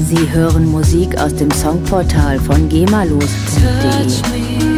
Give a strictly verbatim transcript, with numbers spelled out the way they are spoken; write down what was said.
Sie hören Musik aus dem Songportal von gemalos punkt de.